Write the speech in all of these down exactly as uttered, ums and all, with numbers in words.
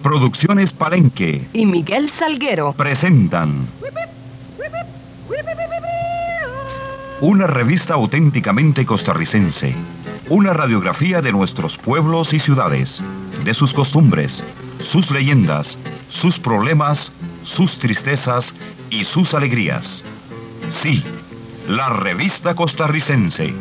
Producciones Palenque y Miguel Salguero presentan una revista auténticamente costarricense, una radiografía de nuestros pueblos y ciudades, de sus costumbres, sus leyendas, sus problemas, sus tristezas y sus alegrías. Sí, la revista costarricense.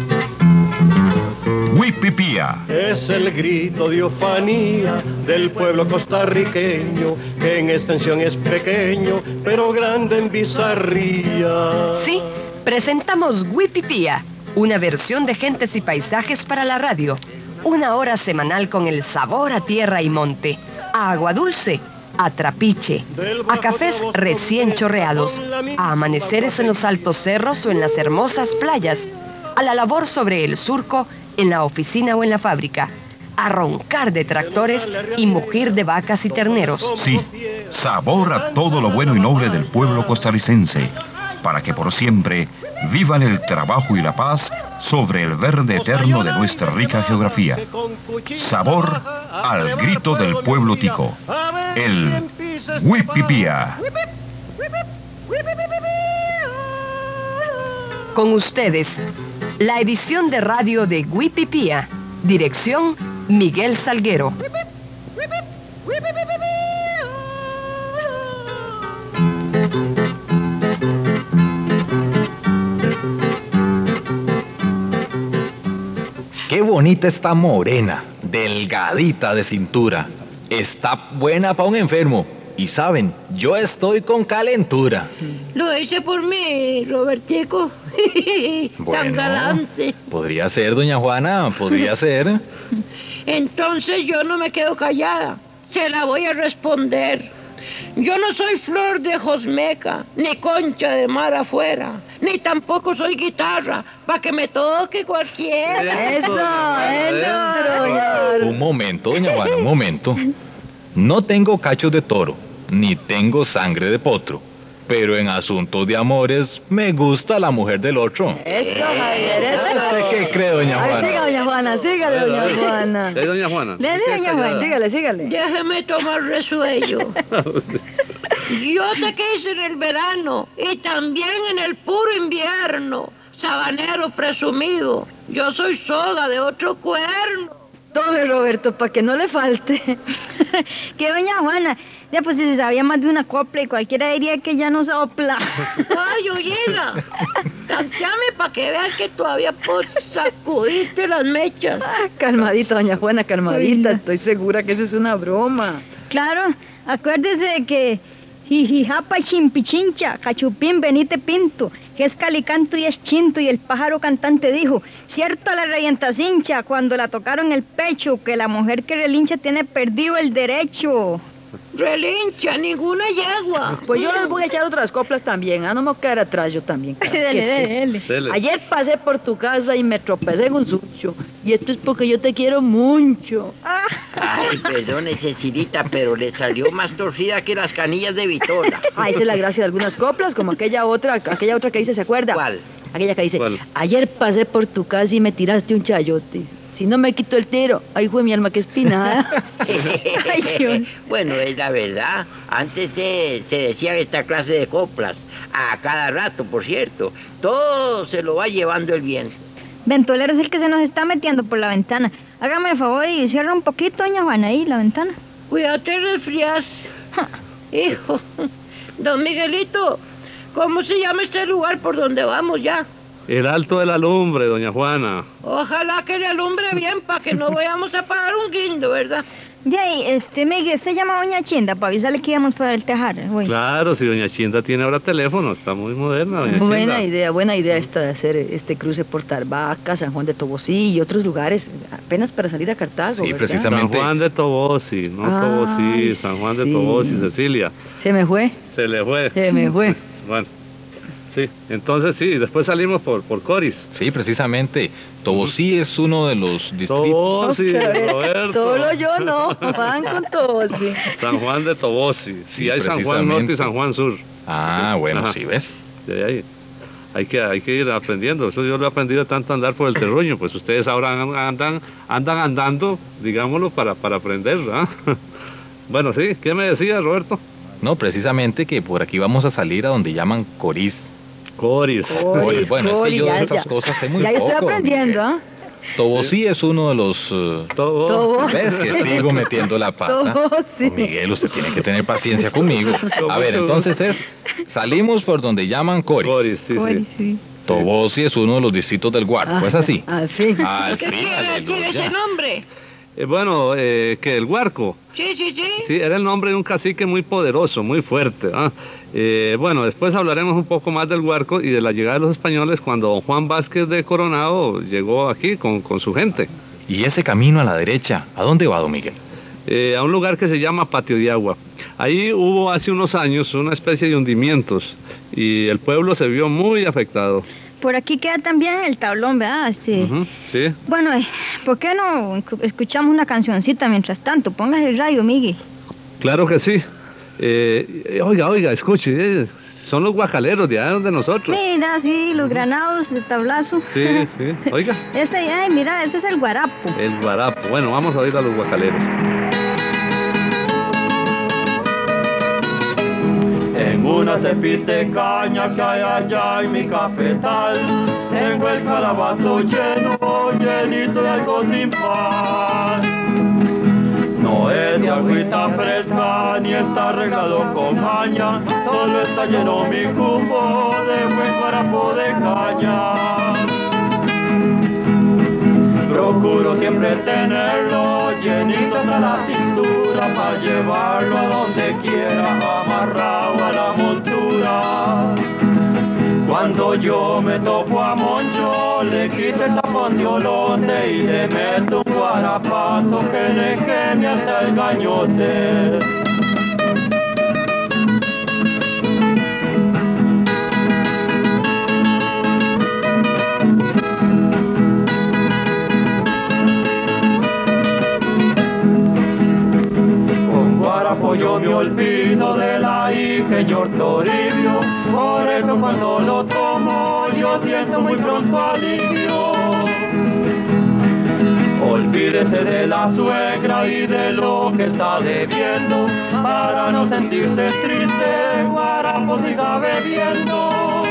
Huipipía. Es el grito de ufanía del pueblo costarriqueño, que en extensión es pequeño, pero grande en bizarría. Sí, presentamos Huipipía, una versión de gentes y paisajes para la radio. Una hora semanal con el sabor a tierra y monte, a agua dulce, a trapiche, a cafés recién chorreados, a amaneceres en los altos cerros o en las hermosas playas, a la labor sobre el surco, en la oficina o en la fábrica, a roncar de tractores y mugir de vacas y terneros. Sí, sabor a todo lo bueno y noble del pueblo costarricense, para que por siempre vivan el trabajo y la paz sobre el verde eterno de nuestra rica geografía. Sabor al grito del pueblo tico, el Huipipía. Con ustedes, la edición de radio de Huipipía. Dirección, Miguel Salguero. Qué bonita está Morena, delgadita de cintura. Está buena para un enfermo. Y saben, yo estoy con calentura. Lo hice por mí, Robertico. Bueno, tan galante. Podría ser, doña Juana, podría ser. Entonces yo no me quedo callada. Se la voy a responder. Yo no soy flor de josmeca, ni concha de mar afuera, ni tampoco soy guitarra, para que me toque cualquiera. Eso, eso. Un momento, doña Juana, un momento. No tengo cachos de toro, ni tengo sangre de potro, pero en asuntos de amores me gusta la mujer del otro. Eso, Javier, eso. ¿Usted qué cree, doña Juana? Ay, siga, doña Juana, sígale, doña Juana. ¿Eh, doña Juana? Le di, doña Juana, sígale, sígale. Déjeme tomar resuello. Yo te quise en el verano y también en el puro invierno. Sabanero presumido, yo soy soga de otro cuerno. Tome, Roberto, para que no le falte. Que doña Juana, ya pues si se sabía más de una copla y cualquiera diría que ya no sopla. Ay, oyeja, canteame para que vean que todavía puedo sacudirte las mechas. Ah, calmadita, doña Juana, calmadita. Oiga. Estoy segura que eso es una broma. Claro, acuérdese de que jijijapa chimpichincha, cachupín benite pinto, que es calicanto y es chinto, y el pájaro cantante dijo, cierto la revienta cincha cuando la tocaron el pecho, que la mujer que relincha tiene perdido el derecho. Relincha, ninguna yegua. Pues yo les voy a echar otras coplas también, ah, no me voy a quedar atrás yo también. Claro. Dele, dele, dele. Ayer pasé por tu casa y me tropecé con sucho, y esto es porque yo te quiero mucho. Ah. Ay, perdone, Cecilita, pero le salió más torcida que las canillas de Vitola. Ah, esa es la gracia de algunas coplas, como aquella otra, aquella otra que dice, ¿se acuerda? ¿Cuál? Aquella que dice, ¿Cuál? Ayer pasé por tu casa y me tiraste un chayote. Si no me quito el tiro, ahí fue mi alma que espinada. Ay, Dios. Bueno, es la verdad. Antes se, se decían esta clase de coplas. A cada rato, por cierto. Todo se lo va llevando el viento. Ventolero es el que se nos está metiendo por la ventana. Hágame el favor y cierra un poquito, doña Juana, ahí la ventana. Cuídate, resfrías. Hijo. Don Miguelito, ¿cómo se llama este lugar por donde vamos ya? El Alto de la Lumbre, doña Juana. Ojalá que le alumbre bien para que no vayamos a pagar un guindo, ¿verdad? De ahí, este, Miguel, se llama doña Chinda para avisarle que íbamos para el tejar. Güey. Claro, si doña Chinda tiene ahora teléfono, está muy moderna, doña Chinda. Buena idea, buena idea esta de hacer este cruce por Tarbaca, San Juan de Tobosí y otros lugares, apenas para salir a Cartago, Sí, ¿verdad? precisamente. San Juan de Tobosi, no Ay, Tobosí, San Juan de sí. Tobosi, Cecilia. Se me fue, Se le fue. se me fue. Bueno, sí, entonces sí, después salimos por, por Coris. Sí, precisamente. Tobosí es uno de los distritos. Tobosi, Ok, Roberto. Solo yo no, van con todos. Sí. San Juan de Tobosi. Sí, Sí, hay San Juan precisamente. Norte y San Juan Sur. Ah, bueno, Ajá. sí, ¿ves? De ahí. Hay que, hay que ir aprendiendo. Eso yo lo he aprendido tanto andar por el terruño. Pues ustedes ahora andan, andan andando, digámoslo, para, para aprender, ¿verdad? Bueno, sí, ¿qué me decía, Roberto? No, precisamente que por aquí vamos a salir a donde llaman Coris. Coris. Coris. Bueno, Coris, es que yo ya, de esas ya. cosas sé muy ya yo poco. estoy aprendiendo, ¿ah? Tobosí sí. Es uno de los... Uh, Tobo. Tobo. ¿Ves que sigo metiendo la pata? Tobo, sí. Oh, Miguel, usted tiene que tener paciencia conmigo. A ver, entonces es... Salimos por donde llaman Coris. Coris, sí, Coris, sí. sí. Tobosí es uno de los distritos del Guarco, Ah, ¿es así? Ah, sí. Al ¿Qué fin, quiere decir aleluya. ese nombre? Eh, bueno, eh, que el Guarco. Sí, sí, sí. Sí, era el nombre de un cacique muy poderoso, muy fuerte. ¿Ah? Eh, bueno, después hablaremos un poco más del Guarco y de la llegada de los españoles cuando don Juan Vázquez de Coronado llegó aquí con, con su gente. ¿Y ese camino a la derecha, a dónde va, don Miguel? Eh, a un lugar que se llama Patio de Agua. Ahí hubo hace unos años una especie de hundimientos y el pueblo se vio muy afectado. Por aquí queda también el tablón, ¿verdad? Sí. Uh-huh, sí. Bueno, eh, ¿por qué no escuchamos una cancioncita mientras tanto? Póngase el radio, Miguel. Claro que sí. Eh, oiga, oiga, escuche, eh, son los guacaleros de allá de nosotros. Mira, sí, los granados de tablazo. Sí, sí, oiga. Este, ay, mira, ese es el guarapo. El guarapo. Bueno, vamos a oír a los guacaleros. En una cepita de caña que hay allá en mi cafetal, tengo el calabazo lleno, llenito de algo sin par. No es de agüita fresca, ni está arreglado con caña, solo está lleno mi cubo de buen guarapo de caña. Procuro siempre tenerlo llenito hasta la cintura para llevarlo a donde quiera, amarrado a la montura. Cuando yo me topo a Moncho, le quito el tapón de olote y le meto un guarapazo que le queme hasta el gañote. Yo me olvido de la Señor Toribio, por eso cuando lo tomo yo siento muy pronto alivio. Olvídese de la suegra y de lo que está debiendo, para no sentirse triste, guarapo siga bebiendo.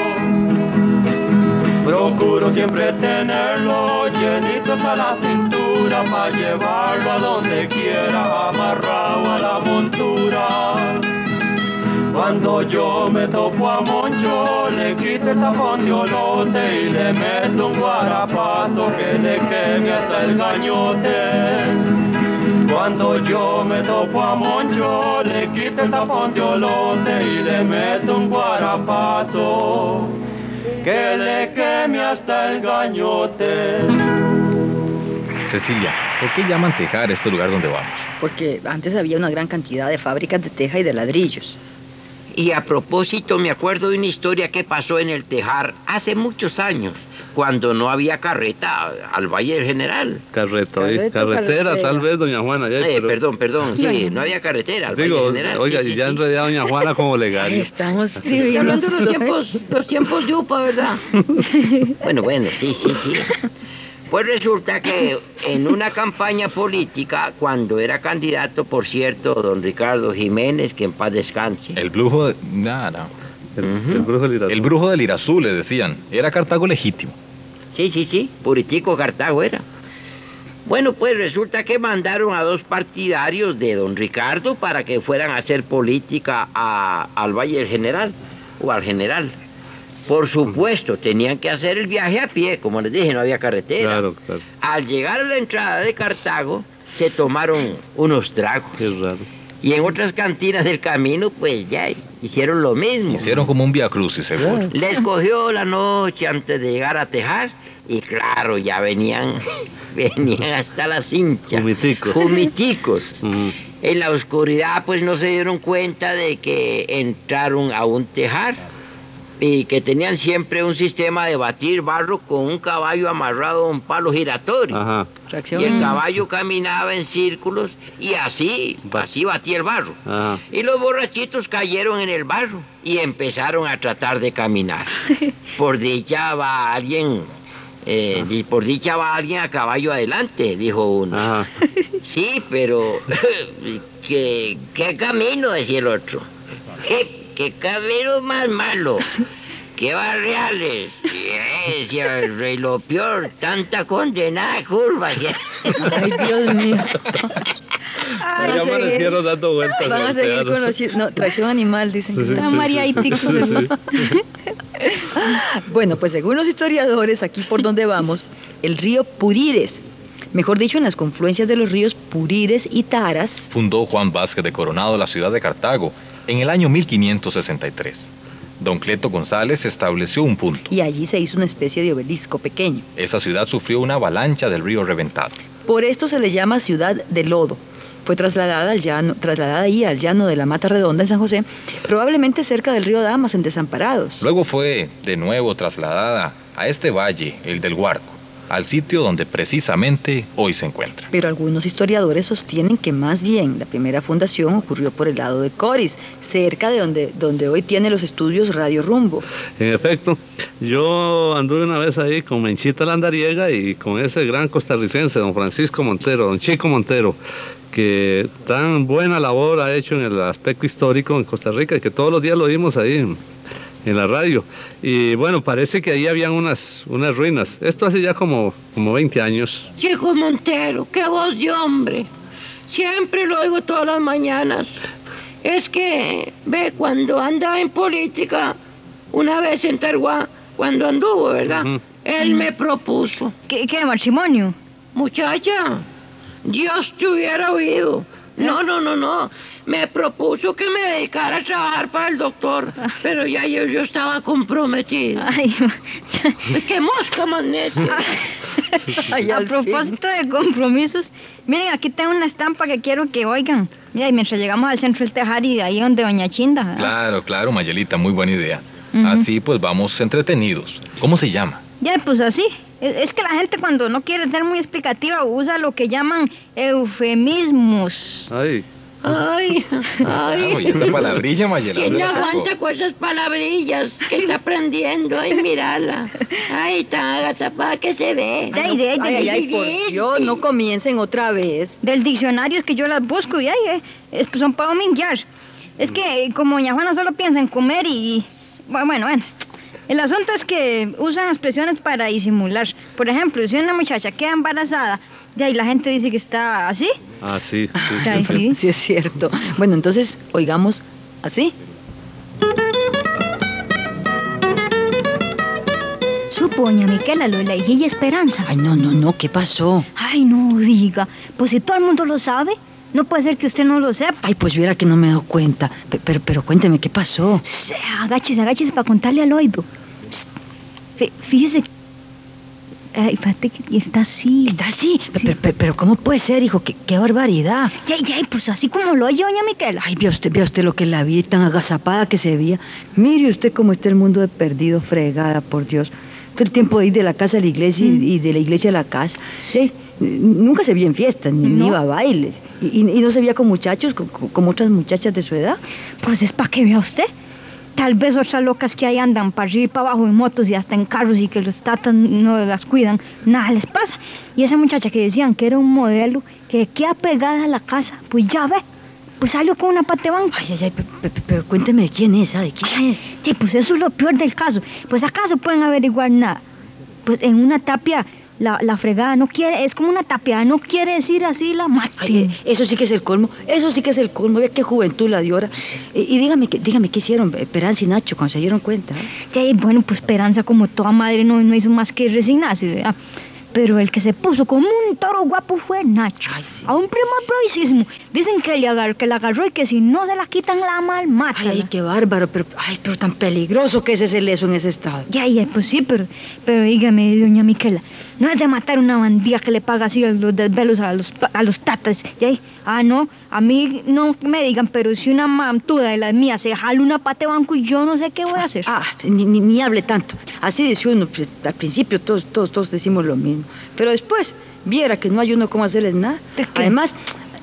Procuro siempre tenerlo llenito hasta la cintura, para llevarlo a donde quiera, amarrado a la montura. Cuando yo me topo a Moncho, le quito el tapón de olote y le meto un guarapazo que le queme hasta el gañote. Cuando yo me topo a Moncho, le quito el tapón de olote y le meto un guarapazo que le queme hasta el gañote. Cecilia, ¿por qué llaman Tejar este lugar donde vamos? Porque antes había una gran cantidad de fábricas de teja y de ladrillos. Y a propósito, me acuerdo de una historia que pasó en el Tejar hace muchos años, cuando no había carreta al Valle del General. Carreta, Carreto, carretera, carretera, tal vez, doña Juana. Ya, eh, pero... Perdón, perdón, sí, no había carretera al Digo, Valle del General. Oiga, sí, y sí, ya sí. enredé a doña Juana como legal. Estamos sí, hablando de los tiempos, los tiempos de UPA, ¿verdad? Bueno, bueno, sí, sí, sí. Pues resulta que en una campaña política, cuando era candidato, por cierto, don Ricardo Jiménez, que en paz descanse. El brujo de... Nada. El, uh-huh. el brujo del Irazú. El brujo del Irazú, le decían. Era Cartago legítimo. Sí, sí, sí. Puritico Cartago era. Bueno, pues resulta que mandaron a dos partidarios de don Ricardo para que fueran a hacer política a, al Valle del General, o al General. Por supuesto, tenían que hacer el viaje a pie, como les dije, no había carretera. Claro, claro. Al llegar a la entrada de Cartago, se tomaron unos tragos. Qué raro. Y en otras cantinas del camino, pues ya hicieron lo mismo. Hicieron como un viacrucis, seguro. Les cogió la noche antes de llegar a Tejar, y claro, ya venían, venían hasta la cincha. Jumiticos. Jumiticos. Uh-huh. En la oscuridad, pues no se dieron cuenta de que entraron a un tejar y que tenían siempre un sistema de batir barro con un caballo amarrado a un palo giratorio. Ajá. Y el caballo caminaba en círculos y así, así batía el barro. Ajá. Y los borrachitos cayeron en el barro y empezaron a tratar de caminar. Por dicha va alguien Eh, y por dicha va alguien a caballo adelante, dijo uno. Ajá. Sí, pero ¿qué, qué camino? Decía el otro. ¿Qué, qué camino más malo? ¿Qué barriales? Sí, decía el rey, lo peor, tanta condenada curva. Ay, Dios mío. Ay, ya amanecieron dando vueltas. Vamos a seguir conociendo. No, tracción animal, dicen. Sí, sí, La sí, María sí, y Tico. sí, sí. Bueno, pues según los historiadores, aquí por donde vamos, el río Purires, mejor dicho, en las confluencias de los ríos Purires y Taras, Fundó Juan Vázquez de Coronado la ciudad de Cartago en el año mil quinientos sesenta y tres. Don Cleto González estableció un punto. y allí se hizo una especie de obelisco pequeño. Esa ciudad sufrió una avalancha del río Reventado. Por esto se le llama Ciudad de Lodo. Fue trasladada al llano, trasladada ahí al llano de la Mata Redonda en San José, probablemente cerca del río Damas, en Desamparados. Luego fue de nuevo trasladada a este valle, el del Guarco, al sitio donde precisamente hoy se encuentra. Pero algunos historiadores sostienen que más bien la primera fundación ocurrió por el lado de Coris, cerca de donde, donde hoy tiene los estudios Radio Rumbo. En efecto, yo anduve una vez ahí con Menchita Landariega y con ese gran costarricense, don Francisco Montero, don Chico Montero, que tan buena labor ha hecho en el aspecto histórico en Costa Rica y que todos los días lo oímos ahí en, en la radio. Y bueno, parece que ahí habían unas, unas ruinas. Esto hace ya como, como veinte años. Chico Montero, qué voz de hombre. Siempre lo oigo todas las mañanas. Es que, ve, cuando anda en política, una vez en Targuá, cuando anduvo, ¿verdad? Ujú. Él me propuso. ¿Qué, qué matrimonio? Muchacha, Dios te hubiera oído. No, no, no, no. Me propuso que me dedicara a trabajar para el doctor, pero ya yo, yo estaba comprometido. Ay, ¡Qué mosca más necia! Ay, a al propósito de compromisos, miren, aquí tengo una estampa que quiero que oigan. Mira, y mientras llegamos al centro del Tejar y ahí donde Doña Chinda. ¿verdad? Claro, claro, Mayelita, muy buena idea. Ujú. Así pues vamos entretenidos. ¿Cómo se llama? Ya, pues así. Es, es que la gente cuando no quiere ser muy explicativa usa lo que llaman eufemismos. Ay, ¡Ay! Claro, y ¡Ay! esa palabrilla, Mayela. ¿Quién ¿dónde le la sacó? aguanta con esas palabrillas que está aprendiendo? ¡Ay, mírala! ¡Ay, tan agazapada que se ve! Ay, de- de- Ay, ay, ay, por Dios, no comiencen otra vez. Del diccionario es que yo las busco y ay, eh, es que son para dominguear. Es que eh, como doña Juana solo piensa en comer y... y- Bueno, bueno, bueno. El asunto es que usan expresiones para disimular. Por ejemplo, si una muchacha queda embarazada, de ahí la gente dice que está así. ah, sí, sí, sí, Ay, sí. sí. Sí, es cierto. Bueno, entonces, oigamos así. Supo doña Miquela lo de la hijilla Esperanza. Ay, no, no, no, ¿qué pasó? Ay, no diga. Pues si todo el mundo lo sabe, no puede ser que usted no lo sepa. Ay, pues viera que no me he dado cuenta. Pe- Pero, pero cuénteme, ¿qué pasó? Psst, Agáchese, agáchese para contarle al oído. Psst, fí- Fíjese. Ay, fíjate que está así. Está así. Pe- Sí. pe- pe- Pero, ¿cómo puede ser, hijo? ¡Qué, qué barbaridad! Ya, ya, pues así como lo oye doña Miquela. Ay, vea usted, vea usted lo que es la vida y tan agazapada que se veía. Mire usted cómo está el mundo de perdido, fregada, por Dios. Todo el tiempo de ir de la casa a la iglesia y, Mm. y de la iglesia a la casa. Sí. Nunca se veía en fiestas, ni, ni No. iba a bailes. Y, y- y no se veía con muchachos, co- co- como otras muchachas de su edad. Pues es para que vea usted. Tal vez otras locas que ahí andan para arriba y para abajo en motos y hasta en carros y que los tatas no las cuidan, nada les pasa. Y esa muchacha que decían que era un modelo, que queda pegada a la casa, pues ya ve, pues salió con una patebanca. Ay, ay, ay, pe- pe- pe- pero cuénteme de quién es, ¿ah? ¿De quién es? Sí, pues eso es lo peor del caso. Pues acaso pueden averiguar nada. Pues en una tapia, la, la fregada no quiere, es como una tapiada, no quiere decir así la mate. Ay, eh, eso sí que es el colmo, eso sí que es el colmo. Vea qué juventud la de ahora. Y, y dígame, que- dígame qué hicieron Esperanza y Nacho cuando se dieron cuenta. ¿eh? Sí, bueno, pues Esperanza como toda madre no, no hizo más que resignarse, ¿verdad? Pero el que se puso como un toro guapo fue Nacho. Ay, sí. A un primo proicismo. Dicen que le agarró, que la agarró y que si no se la quitan la mal mata. Ay, ay, qué bárbaro, pero, ay, pero tan peligroso que es ese leso en ese estado. Ya, ya, pues sí, pero, pero dígame, doña Miquela, no es de matar una bandía que le paga así los desvelos a los, pa- a los tatas, ¿ya? Ah, no, a mí no me digan, pero si una mamtuda de las mías se jala una pate banco y yo no sé qué voy a hacer. Ah, ni, ni, ni hable tanto. Así dice uno, pues, al principio todos, todos, todos decimos lo mismo. Pero después, viera que no hay uno cómo hacerles nada. ¿De qué? Además,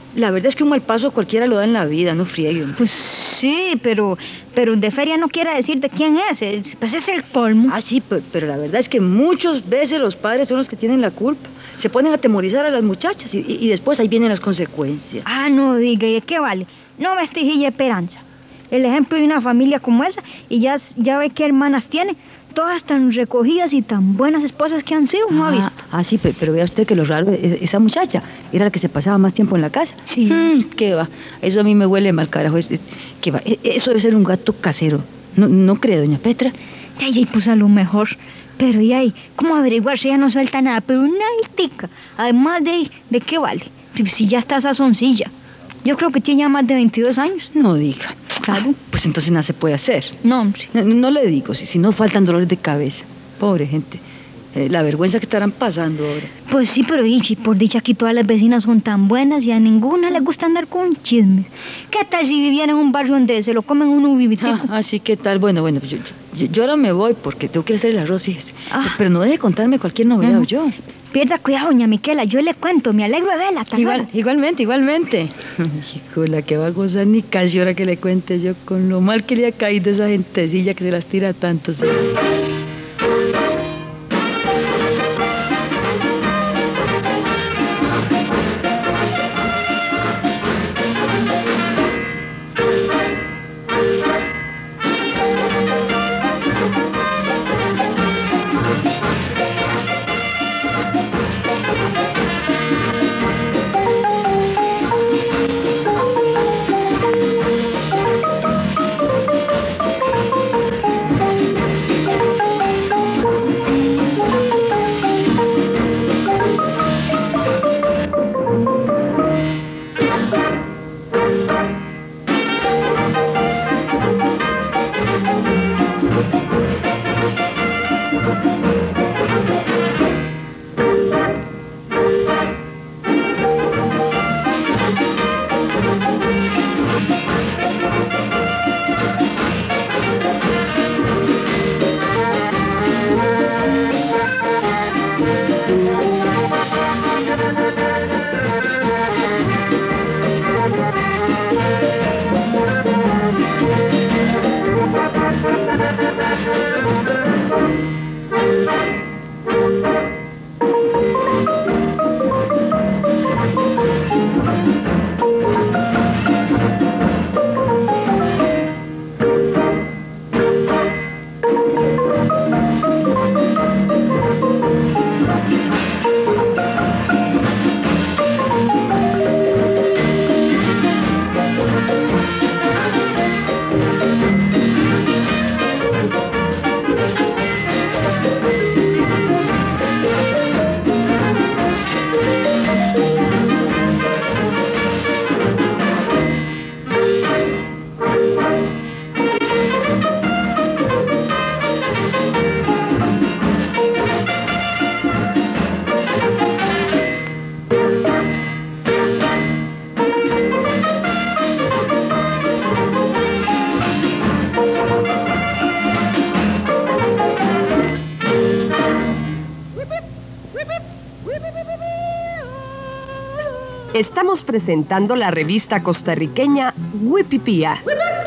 La verdad es que un mal paso cualquiera lo da en la vida, no frieguen. Pues sí, pero, pero de feria no quiere decir de quién es. Pues es el colmo. Ah, sí, pero, pero la verdad es que muchas veces los padres son los que tienen la culpa. Se ponen a atemorizar a las muchachas y, y, y después ahí vienen las consecuencias. Ah, no diga, ¿y qué vale? No vestigille esperanza. El ejemplo de una familia como esa, y ya, ya ve qué hermanas tiene, todas tan recogidas y tan buenas esposas que han sido, ¿no ah, ha visto? Ah, sí, pero, pero vea usted que lo raro, esa muchacha era la que se pasaba más tiempo en la casa. Sí. Mm, ¿Qué va? Eso a mí me huele mal, carajo. Es, es, ¿Qué va? Eso debe ser un gato casero. ¿No, no cree, doña Petra? Ya, ya, pues a lo mejor. Pero ya, ¿cómo averiguar si ella no suelta nada? Pero una altica. Además de, ¿de qué vale? Si ya está sazoncilla. Yo creo que tiene ya más de veintidós años. No diga. Claro. Pues entonces nada se puede hacer. No, hombre. No, no le digo, si, si no faltan dolores de cabeza. Pobre gente. Eh, la vergüenza que estarán pasando ahora. Pues sí, pero y, por dicha aquí todas las vecinas son tan buenas y a ninguna les gusta andar con chismes. ¿Qué tal si vivieran en un barrio donde se lo comen uno vivitico? Ah, ah, sí, ¿qué tal? Bueno, bueno, pues yo, yo, yo ahora me voy porque tengo que hacer el arroz, fíjese. Ah. Pero no deje de contarme cualquier novedad, uh-huh. yo. Pierda cuidado, doña Miquela, yo le cuento, me alegro de él. Hasta Igual, igualmente, igualmente. Hijo, la que va a gozar ni casi ahora que le cuente yo con lo mal que le ha caído esa gentecilla que se las tira tanto. ¿Sí? Estamos presentando la revista costarriqueña Huipipía.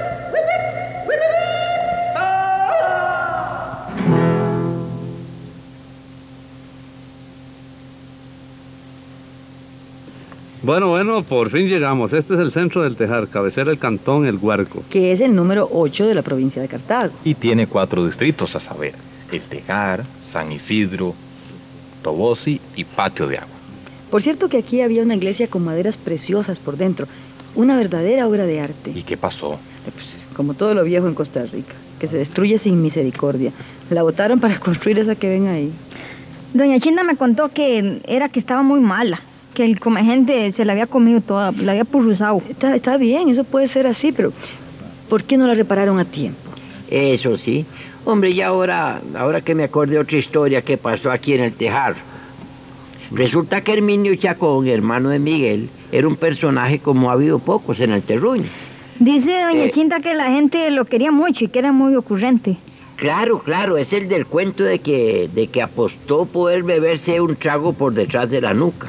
Bueno, bueno, por fin llegamos. Este es el centro del Tejar, cabecera del cantón El Guarco. Que es el número ocho de la provincia de Cartago. Y tiene cuatro distritos a saber: El Tejar, San Isidro, Tobosi y Patio de Agua. Por cierto que aquí había una iglesia con maderas preciosas por dentro. Una verdadera obra de arte. ¿Y qué pasó? Pues, como todo lo viejo en Costa Rica, que se destruye sin misericordia. La botaron para construir esa que ven ahí. Doña Chinda me contó que era que estaba muy mala, que el comegente se la había comido toda, la había purruzado. Está, está bien, eso puede ser así, pero ¿por qué no la repararon a tiempo? Eso sí. Hombre, y ahora, ahora que me acordé otra historia que pasó aquí en el Tejar. Resulta que Herminio Chacón, hermano de Miguel, era un personaje como ha habido pocos en el terruño. Dice doña eh, Chinta que la gente lo quería mucho y que era muy ocurrente. Claro, claro, es el del cuento de que, de que apostó poder beberse un trago por detrás de la nuca.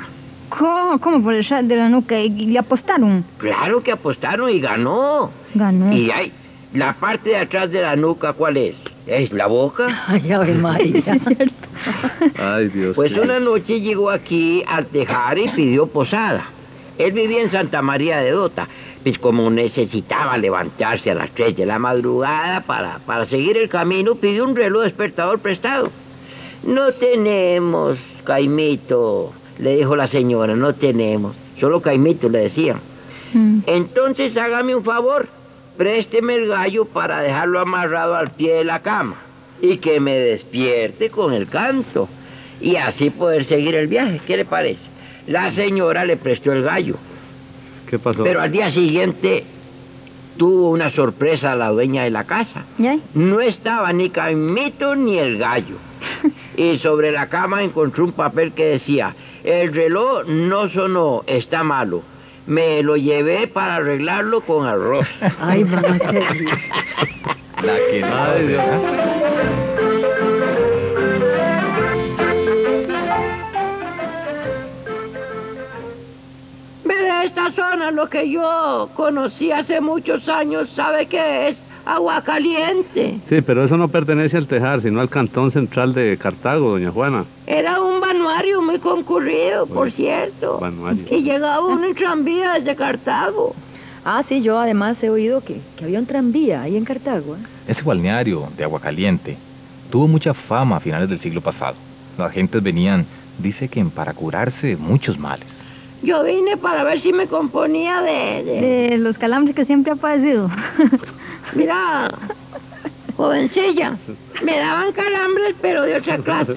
¿Cómo, cómo por el ras de la nuca? ¿Y le apostaron? Claro que apostaron y ganó. Ganó. Y hay, la parte de atrás de la nuca, ¿cuál es? ¿Es la boca? Ay, Ave María. Sí, es cierto. Ay, Dios. Pues mío. una noche llegó aquí al tejar y pidió posada. Él vivía en Santa María de Dota. Pues como necesitaba levantarse a las tres de la madrugada para, para seguir el camino, pidió un reloj despertador prestado. No tenemos, Caimito, le dijo la señora, no tenemos. Solo Caimito le decían. Mm. Entonces hágame un favor, présteme el gallo para dejarlo amarrado al pie de la cama y que me despierte con el canto y así poder seguir el viaje. ¿Qué le parece? La señora le prestó el gallo. ¿Qué pasó? Pero al día siguiente tuvo una sorpresa a la dueña de la casa. ¿Ya? No estaba ni Caimito ni el gallo. Y sobre la cama encontró un papel que decía: el reloj no sonó, está malo. Me lo llevé para arreglarlo con arroz. Ay, van a ser. La que no Ay, Dios. De esta zona, lo que yo conocí hace muchos años, ¿sabe qué es? Agua Caliente. Sí, pero eso no pertenece al Tejar, sino al Cantón Central de Cartago, doña Juana. Era un balneario muy concurrido, por Uy, cierto. balneario. Y llegaba uno en tranvía desde Cartago. Ah, sí, yo además he oído que, que había un tranvía ahí en Cartago. ¿eh? Ese balneario de Agua Caliente tuvo mucha fama a finales del siglo pasado. Las gentes venían, dice que para curarse muchos males. Yo vine para ver si me componía de... de... De los calambres que siempre ha padecido. Mira, jovencilla, me daban calambres, pero de otra clase.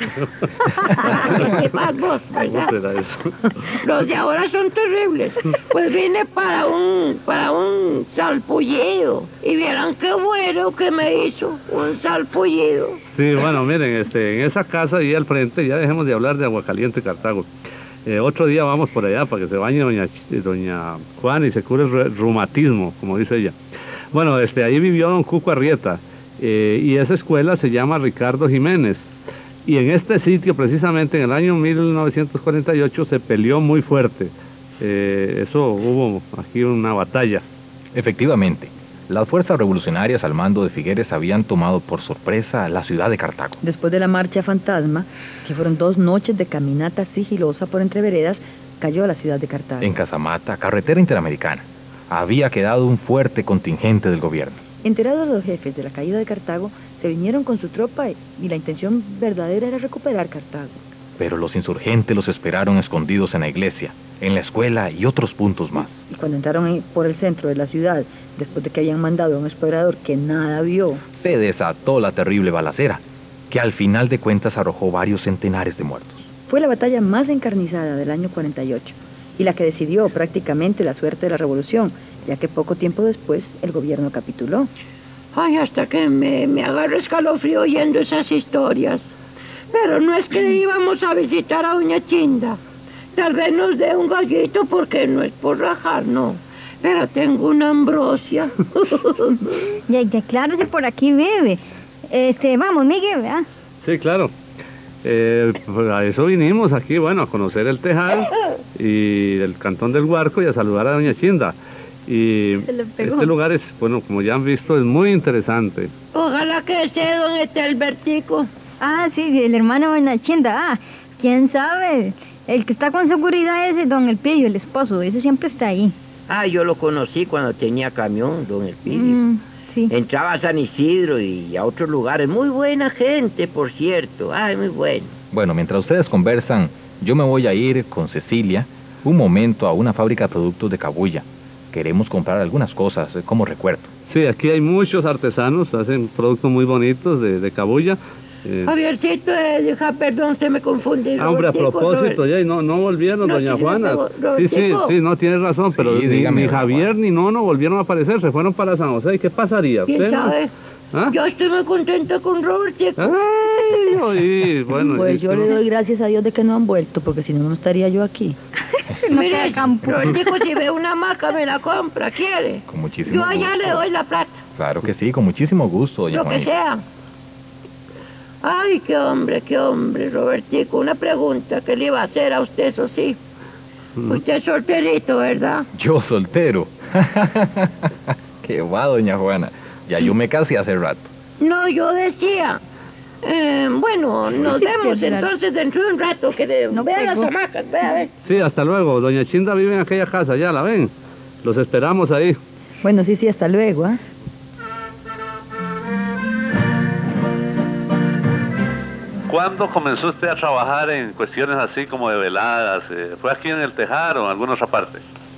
¿Qué más vos, verdad? ¿Cómo será eso? Los de ahora son terribles. Pues vine para un para un salpullido. Y vieran qué bueno que me hizo un salpullido. Sí, bueno, miren, este, en esa casa ahí al frente, ya dejemos de hablar de Agua Caliente, Cartago. Eh, otro día vamos por allá para que se bañe doña, Ch- doña Juana y se cure el re- reumatismo, como dice ella. Bueno, este, ahí vivió don Cuco Arrieta, eh, y esa escuela se llama Ricardo Jiménez. Y en este sitio, precisamente en el año mil novecientos cuarenta y ocho, se peleó muy fuerte. Eh, eso hubo aquí una batalla. Efectivamente, las fuerzas revolucionarias al mando de Figueres habían tomado por sorpresa la ciudad de Cartago. Después de la marcha fantasma, que fueron dos noches de caminata sigilosa por entre veredas, cayó la ciudad de Cartago. En Casamata, carretera interamericana, había quedado un fuerte contingente del gobierno. Enterados los jefes de la caída de Cartago, se vinieron con su tropa y, y la intención verdadera era recuperar Cartago. Pero los insurgentes los esperaron escondidos en la iglesia, en la escuela y otros puntos más. Y cuando entraron en- por el centro de la ciudad, después de que habían mandado a un explorador que nada vio, Se desató la terrible balacera, que al final de cuentas arrojó varios centenares de muertos. fue la batalla más encarnizada del año cuarenta y ocho y la que decidió prácticamente la suerte de la revolución, ya que poco tiempo después el gobierno capituló. Ay, hasta que me, me agarra escalofrío oyendo esas historias. Pero no es que íbamos a visitar a doña Chinda. Tal vez nos dé un gallito porque no es por rajar, no. Pero tengo una ambrosia. Ya, ya, claro, si por aquí vive. Este, vamos, Miguel, ¿verdad? Sí, claro. Eh, pues a eso vinimos aquí, bueno, a conocer el Tejar y el Cantón del Huarco y a saludar a doña Chinda. Y Se le pegó. este lugar es, bueno, como ya han visto, es muy interesante. Ojalá que esté don Estelbertico. Ah, sí, el hermano de la Chinda. Ah, quién sabe. El que está con seguridad es don Elpidio, el esposo. Ese siempre está ahí. Ah, yo lo conocí cuando tenía camión, don Elpidio. Mm, sí. Entraba a San Isidro y a otros lugares. Muy buena gente, por cierto. Ay, muy bueno. Bueno, mientras ustedes conversan, yo me voy a ir con Cecilia un momento a una fábrica de productos de Cabuya. Queremos comprar algunas cosas eh, como recuerdo. Sí, aquí hay muchos artesanos, hacen productos muy bonitos de, de Cabuya. Eh, Javiercito, eh, deja, perdón, se me confunde. ah, hombre, a Robertico, propósito, Robert- ya, y no, no volvieron, No, doña sí, me Juana. pegó. Sí, sí, Robertico. sí, no tienes razón, pero Sí, ni, dígame, ni doña Javier Juana. ni Nono volvieron a aparecer, se fueron para San José. ¿Y qué pasaría? ¿Quién ¿Usted no? sabe? ¿Ah? Yo estoy muy contenta con Robertico. Ay, oí, bueno. Pues y yo tú- le doy gracias a Dios de que no han vuelto, porque si no, no estaría yo aquí. No Mire, queda campo. Robertico, si ve una maca, me la compra, ¿quiere? Con muchísimo Yo allá gusto. le doy la plata, Claro que sí, con muchísimo gusto, doña lo que Juanita. sea. Ay, qué hombre, qué hombre, Robertico. Una pregunta que le iba a hacer a usted, eso sí. Usted es solterito, ¿verdad? Yo soltero. Qué va, doña Juana. Ya yo me casé hace rato. No, yo decía... Eh, bueno, nos vemos entonces dentro de un rato, que de, no vea las hamacas, vea, a ver. Sí, hasta luego. Doña Chinda vive en aquella casa, ya la ven. Los esperamos ahí. Bueno, sí, sí, hasta luego, ¿ah? ¿eh? ¿Cuándo comenzó usted a trabajar en cuestiones así como de veladas? ¿Fue aquí en el Tejar o en alguna otra parte?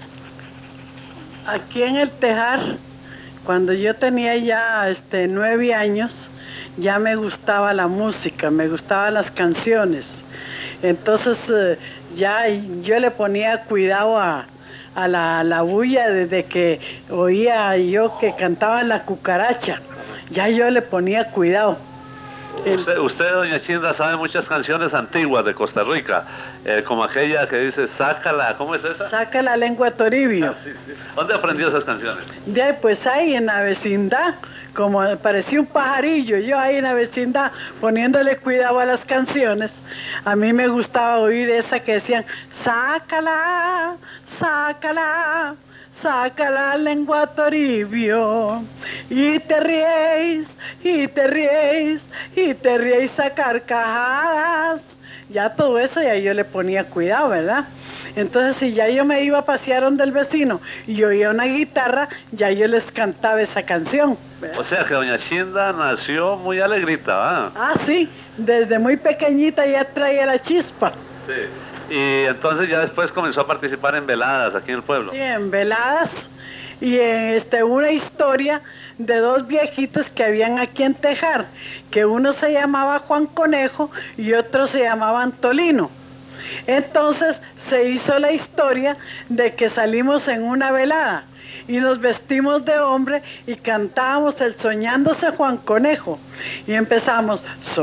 Aquí en el Tejar, cuando yo tenía ya este, nueve años, ya me gustaba la música, me gustaban las canciones. Entonces eh, ya yo le ponía cuidado a, a, la, a la bulla desde que oía yo que cantaba la cucaracha. Ya yo le ponía cuidado. Usted, usted, doña Chinda, sabe muchas canciones antiguas de Costa Rica, eh, como aquella que dice, sácala, ¿cómo es esa? Saca la lengua Toribio. Ah, sí, sí. ¿Dónde aprendió esas canciones? De, pues ahí en la vecindad, como parecía un pajarillo, yo ahí en la vecindad poniéndole cuidado a las canciones. A mí me gustaba oír esa que decían, sácala, sácala. Saca la lengua Toribio, y te ríes, y te ríes, y te ríes a carcajadas. Ya todo eso ya yo le ponía cuidado, ¿verdad? Entonces si ya yo me iba a pasear donde el vecino y oía una guitarra, ya yo les cantaba esa canción, ¿verdad? O sea que doña Chinda nació muy alegrita, ¿verdad? Ah, sí, desde muy pequeñita ya traía la chispa. Sí. Y entonces ya después comenzó a participar en veladas aquí en el pueblo. Sí, en veladas y en este, una historia de dos viejitos que habían aquí en Tejar, que uno se llamaba Juan Conejo y otro se llamaba Antolino. Entonces se hizo la historia de que salimos en una velada y nos vestimos de hombre y cantábamos el Soñándose Juan Conejo. Y empezamos,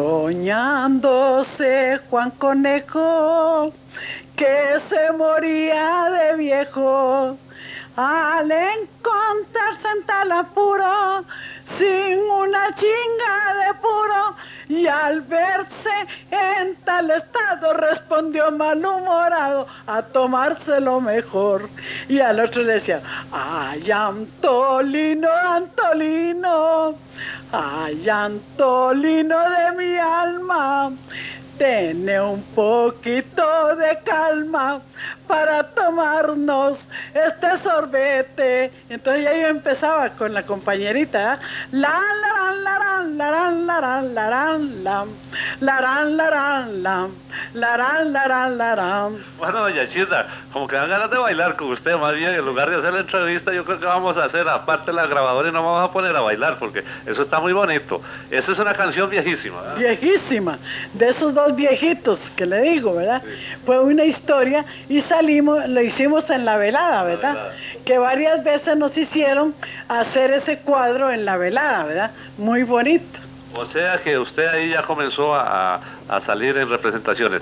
soñándose Juan Conejo, que se moría de viejo, al encontrarse en tal apuro, sin una chinga de puro, y al verse en tal estado, respondió malhumorado a tomárselo mejor. Y al otro le decía, ay, Antolino, Antolino, ay, Antolino de mi alma, tiene un poquito de calma para tomarnos este sorbete. Entonces ya yo empezaba con la compañerita, ¿eh? La laran laran laran laran laran lam, laran laran lam, laran laran laran. Bueno, doña Chinda, como que dan ganas de bailar con usted, más bien en lugar de hacer la entrevista, yo creo que vamos a hacer aparte la grabadora y no vamos a poner a bailar porque eso está muy bonito. Esa es una canción viejísima, ¿verdad? Viejísima, de esos dos viejitos que le digo, ¿verdad? Sí. Fue una historia y salimos, lo hicimos en la velada, ¿verdad? La velada. Que varias veces nos hicieron hacer ese cuadro en la velada, ¿verdad? Muy bonito. O sea que usted ahí ya comenzó a, a salir en representaciones.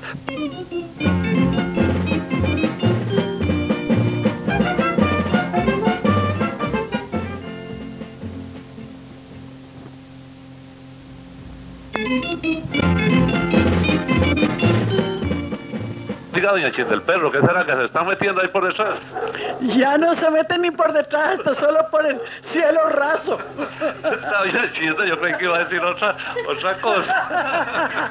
Diga, doña Chinda, el perro, ¿qué será que se está metiendo ahí por detrás? Ya no se mete ni por detrás, está solo por el cielo raso. Doña Chinda, yo creí que iba a decir otra, otra cosa.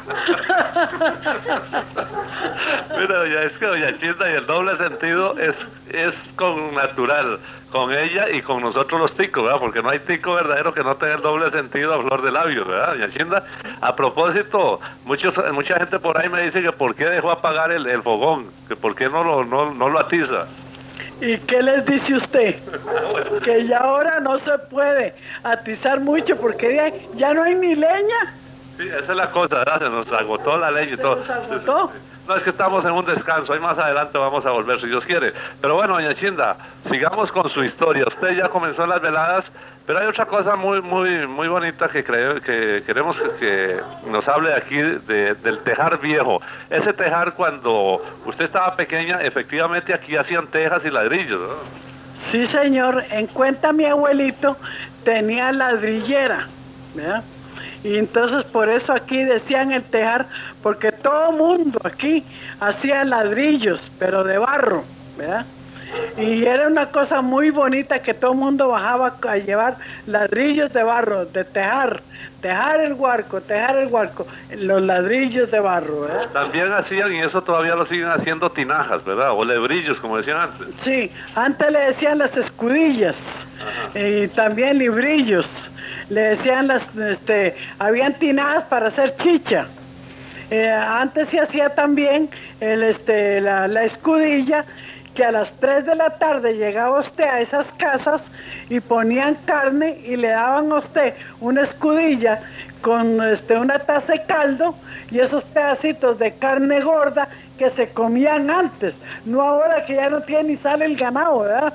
Mira, doña, es que doña Chinda y el doble sentido es, es con natural, con ella y con nosotros los ticos, ¿verdad? Porque no hay tico verdadero que no tenga el doble sentido a flor de labio, ¿verdad, doña Chinda? A propósito, muchos, mucha gente por ahí me dice que por qué dejó apagar el, el fogón, que por qué no lo, no, no lo atiza. ¿Y qué les dice usted? Que ya ahora no se puede atizar mucho porque ya, ya no hay ni leña. Sí, esa es la cosa, ¿verdad? Se nos agotó la leña y ¿Se todo. nos agotó? No, es que estamos en un descanso, ahí más adelante vamos a volver si Dios quiere. Pero bueno, doña Chinda, sigamos con su historia. Usted ya comenzó en las veladas, pero hay otra cosa muy muy muy bonita que, creo, que queremos que, que nos hable aquí de, del tejar viejo. Ese tejar, cuando usted estaba pequeña, efectivamente aquí hacían tejas y ladrillos, ¿no? Sí, señor. En cuenta mi abuelito tenía ladrillera, ¿verdad? Y entonces por eso aquí decían el tejar, porque todo mundo aquí hacía ladrillos, pero de barro, ¿verdad? Y era una cosa muy bonita que todo el mundo bajaba a llevar ladrillos de barro, de tejar, tejar el huarco, tejar el huarco, los ladrillos de barro, ¿verdad? También hacían, y eso todavía lo siguen haciendo, tinajas, ¿verdad? O lebrillos, como decían antes. Sí, antes le decían las escudillas. Ajá. Y también librillos. Le decían las, este, habían tinajas para hacer chicha. Eh, antes se hacía también el, este, la, la escudilla, que a las tres de la tarde llegaba usted a esas casas y ponían carne y le daban a usted una escudilla con este, una taza de caldo y esos pedacitos de carne gorda que se comían antes, no ahora que ya no tiene ni sale el ganado, ¿verdad?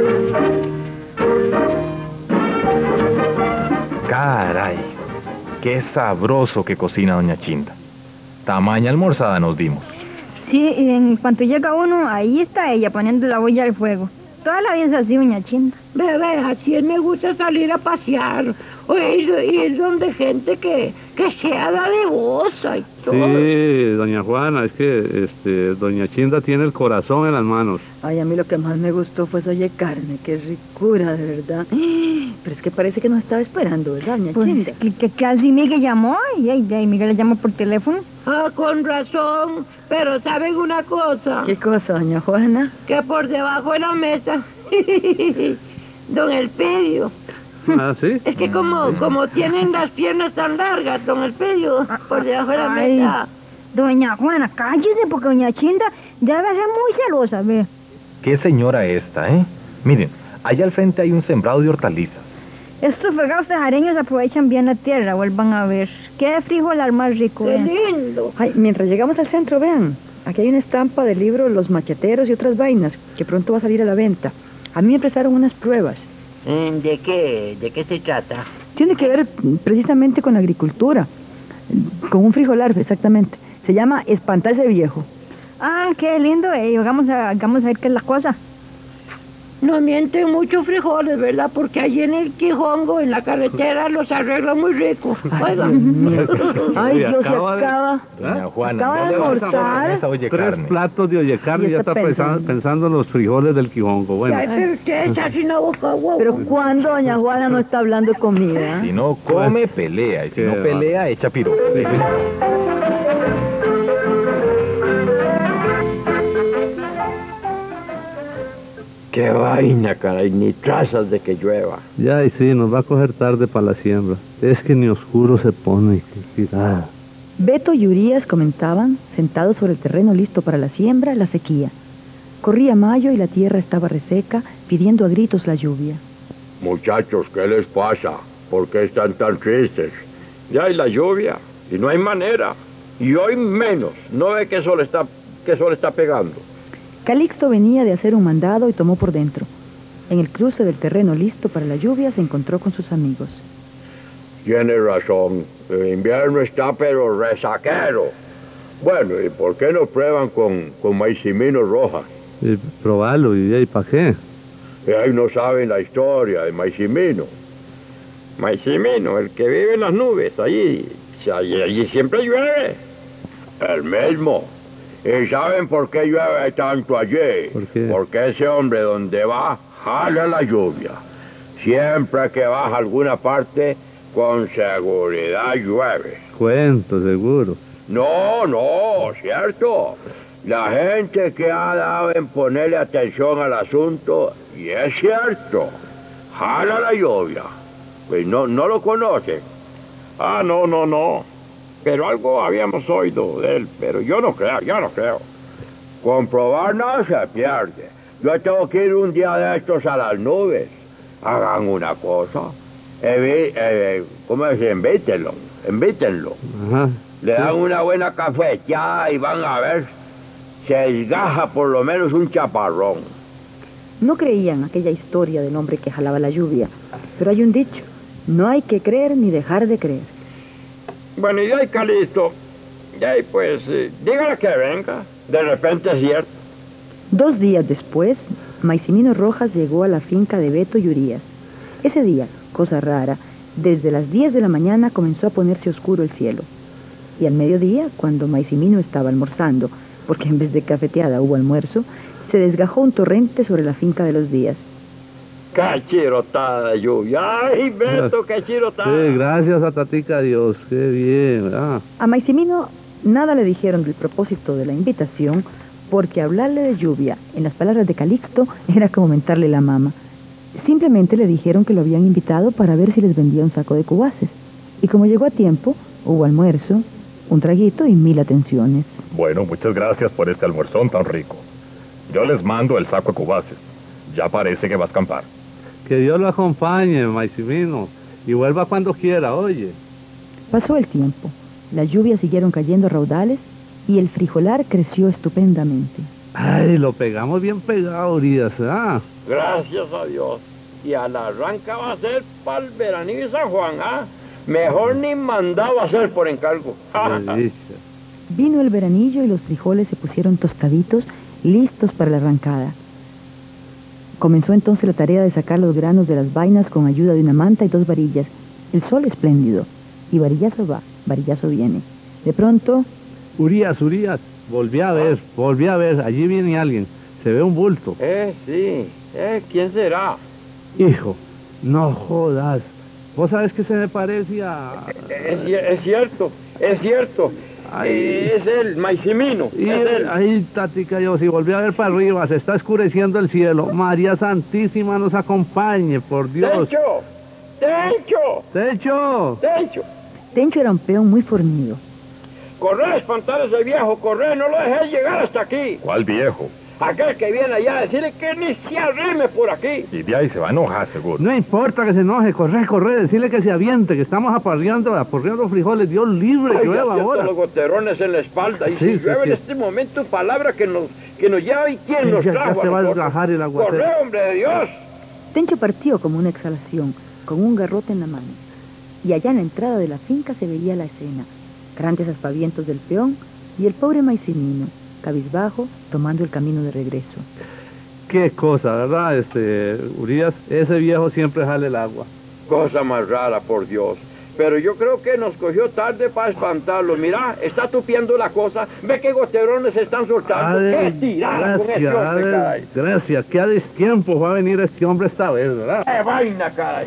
Caray, qué sabroso que cocina doña Chinda. Tamaña almorzada nos dimos. Sí, y en cuanto llega uno, ahí está ella poniendo la olla al fuego. Toda la vida es así, doña Chinda. Bebé, así es, me gusta salir a pasear. Oye, y es donde gente que, que sea dadivosa y todo. Sí, doña Juana, es que este, doña Chinda tiene el corazón en las manos. Ay, a mí lo que más me gustó fue esa oye carne, qué ricura, de verdad. Pero es que parece que nos estaba esperando, ¿verdad, doña pues, Chinda? Que, que, que así Miguel llamó, y, y, y Miguel le llamó por teléfono. Ah, con razón, pero ¿saben una cosa? ¿Qué cosa, doña Juana? Que por debajo de la mesa, don Elpidio. ¿Ah, sí? Es que como, como tienen las piernas tan largas, don Elpidio, por debajo de la Ay, mesa. Doña Juana, cállese porque doña Chinda debe ser muy celosa, ve. Qué señora esta, ¿eh? Miren, allá al frente hay un sembrado de hortalizas. Estos fregados tejareños aprovechan bien la tierra, vuelvan a ver. Qué frijol al más rico, ¡Qué ¿eh? lindo! Ay, mientras llegamos al centro, vean, aquí hay una estampa del libro Los Macheteros y otras vainas, que pronto va a salir a la venta. A mí me prestaron unas pruebas. ¿De qué? ¿De qué se trata? Tiene que ver precisamente con la agricultura, con un frijolar, exactamente. Se llama Espantarse Viejo. Ah, qué lindo, eh. Vamos a, vamos a ver qué es la cosa. No mienten muchos frijoles, ¿verdad? Porque allí en el Quijongo, en la carretera, los arreglan muy ricos. Oigan. Ay, Dios, se acaba de- acaba. Doña Juana, Acaba no de le vas a almorzar. poner esa oye Tres carne. platos de oye carne Y y ya está está pensando, pensando. pensando en los frijoles del Quijongo. Bueno, Ay, pero ustedes hacen una boca guau. Pero ¿cuándo doña Juana no está hablando de comida? Si no come, pelea. Y si Qué no pelea, echa piropo. Qué vaina, caray, ni trazas de que llueva. ya y sí, nos va a coger tarde para la siembra. Es que ni oscuro se pone. qué tirada. Beto y Urias comentaban, sentados sobre el terreno listo para la siembra, la sequía. Corría mayo y la tierra estaba reseca, pidiendo a gritos la lluvia. Muchachos, ¿qué les pasa? ¿Por qué están tan tristes? Ya hay la lluvia y no hay manera. Y hoy menos. ¿No ve que sol está, que sol está pegando? Calixto venía de hacer un mandado y tomó por dentro. En el cruce del terreno listo para la lluvia se encontró con sus amigos. Tiene razón. El invierno está pero resaquero. Bueno, ¿y por qué no prueban con, con maicimino roja? Y probarlo, y ahí para qué. Y ahí no saben la historia de maicimino. Maicimino, el que vive en las nubes, allí, allí, allí siempre llueve. El mismo. ¿Y saben por qué llueve tanto allí? ¿Por qué? Porque ese hombre donde va, jala la lluvia. Siempre que vas a alguna parte, con seguridad llueve. Cuento, seguro. No, no, cierto. La gente que ha dado en ponerle atención al asunto, y es cierto, jala la lluvia. Pues no, no lo conocen. Ah, no, no, no. Pero algo habíamos oído de él, pero yo no creo, yo no creo. Comprobar no se pierde. Yo tengo que ir un día de estos a las nubes. Hagan una cosa. Evi, eh, ¿Cómo es? Invítenlo, invítenlo. Ajá. Le dan una buena cafeteada y van a ver, se desgaja por lo menos un chaparrón. No creían aquella historia del hombre que jalaba la lluvia, pero hay un dicho, no hay que creer ni dejar de creer. Bueno, y de ahí, Calixto, de ahí pues, eh, dígale que venga, de repente es cierto. Dos días después, Maicimino Rojas llegó a la finca de Beto y Urias. Ese día, cosa rara, desde las diez de la mañana comenzó a ponerse oscuro el cielo. Y al mediodía, cuando Maicimino estaba almorzando, porque en vez de cafeteada hubo almuerzo, se desgajó un torrente sobre la finca de los Díaz. ¡Qué chirotada de lluvia! ¡Ay, Beto, qué chirotada! Sí, gracias a Tatica Dios, qué bien, ¿verdad? A Maicimino nada le dijeron del propósito de la invitación, porque hablarle de lluvia, en las palabras de Calixto, era como mentarle la mama. Simplemente le dijeron que lo habían invitado para ver si les vendía un saco de cubaces. Y como llegó a tiempo, hubo almuerzo, un traguito y mil atenciones. Bueno, muchas gracias por este almuerzón tan rico. Yo les mando el saco de cubaces. Ya parece que va a escampar. Que Dios lo acompañe, Maicimino, y vuelva cuando quiera, oye. Pasó el tiempo, las lluvias siguieron cayendo a raudales y el frijolar creció estupendamente. Ay, lo pegamos bien pegado, Urias, ¿ah? Gracias a Dios. Y a la arranca va a ser para el veranillo de San Juan, ¿ah? Mejor ni mandado a hacer por encargo. Vino el veranillo y los frijoles se pusieron tostaditos, listos para la arrancada. Comenzó entonces la tarea de sacar los granos de las vainas con ayuda de una manta y dos varillas. El sol espléndido. Y varillazo va, varillazo viene. De pronto... Urias, Urias, volví a ver, volví a ver. Allí viene alguien. Se ve un bulto. Eh, sí. Eh, ¿quién será? Hijo, no jodas. ¿Vos sabés que se me parece a...? Es, es cierto, es cierto. Ay. Es el Maicimino. Y es el, ahí, Tatica Dios, y volví a ver para arriba, se está oscureciendo el cielo. María Santísima nos acompañe, por Dios. ¡Tencho! ¡Tencho! ¡Tencho! ¡Tencho! Tencho era un peón muy fornido. ¡Corre a espantar a ese viejo! ¡Corre! ¡No lo dejé llegar hasta aquí! ¿Cuál viejo? Aquel que viene allá a decirle que ni se arrime por aquí. Y de ahí se va a enojar, seguro. No importa que se enoje, corre, corre, decirle que se aviente, que estamos aparreando, aporreando frijoles. Dios libre, Ay, llueva ahora. los goterones en la espalda. Y sí, si sí, llueve sí. en este momento, palabra que nos, que nos lleva y quién sí, nos ya, trajo ya se a va a nosotros. desgajar el aguacero. ¡Corre, hombre de Dios! Tencho partió como una exhalación, con un garrote en la mano. Y allá en la entrada de la finca se veía la escena. Grandes aspavientos del peón y el pobre Maicimino, cabizbajo, tomando el camino de regreso. Qué cosa, ¿verdad, este, Urias? Ese viejo siempre jale el agua. Cosa más rara, por Dios. Pero yo creo que nos cogió tarde para espantarlo. Mira, está tupiendo la cosa. Ve que goterones se están soltando. Ade, ¡Qué tirada con este hombre, ade, caray! Gracias, qué a destiempo va a venir este hombre esta vez, ¿verdad? ¡Qué vaina, caray!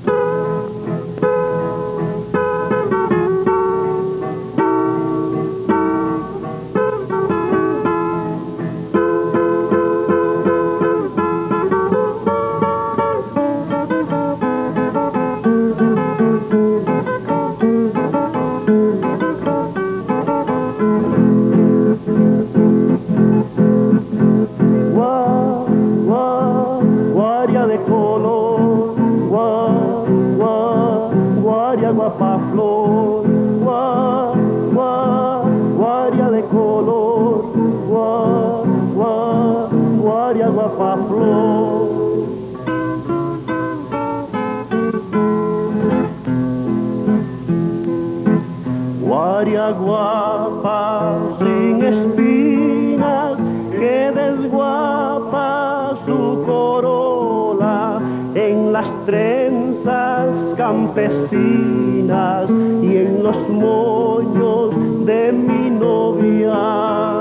Guaria guapa sin espinas que desguapa su corola en las trenzas campesinas y en los moños de mi novia.